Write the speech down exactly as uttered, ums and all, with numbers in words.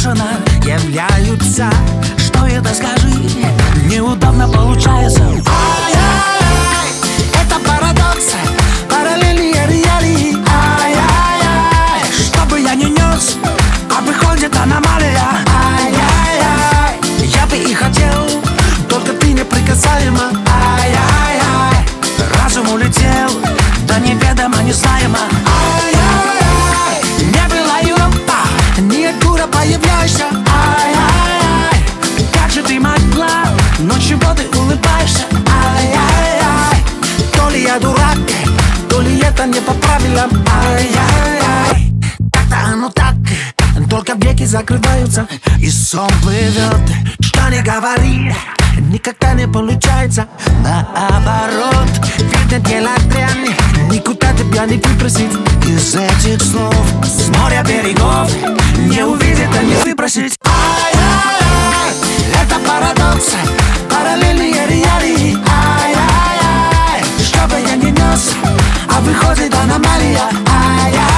непрошено являются. Что это, скажи? Неудобно получается. Ай-яй-яй, это парадокс, параллельные реалии. Ай-яй-яй, что бы я ни нес, а выходит аномалия. Ай-яй-яй, я бы и хотел, только ты неприкасаема. Ай-яй-яй, разум улетел, да неведомо, незнаемо. Ай-яй-яй, не было юрапа, ниоткуда появляешься. Ай-яй-яй, как же ты могла, но чего ты улыбаешься? Ай-яй-яй, то ли я дурак, то ли это не по правилам. Ай-яй-яй, как-то оно так, только веки закрываются и сон плывет. Что не говори, никогда не получается. Наоборот, видно дело дрянь, никуда тебя не выбросить из этих слов. С моря берегов не увидеть, а не выбросить. Ай-яй-яй, это парадокс, параллельные реалии. Ай-яй-яй, что бы я ни нес, а выходит аномалия. Ай-яй-яй.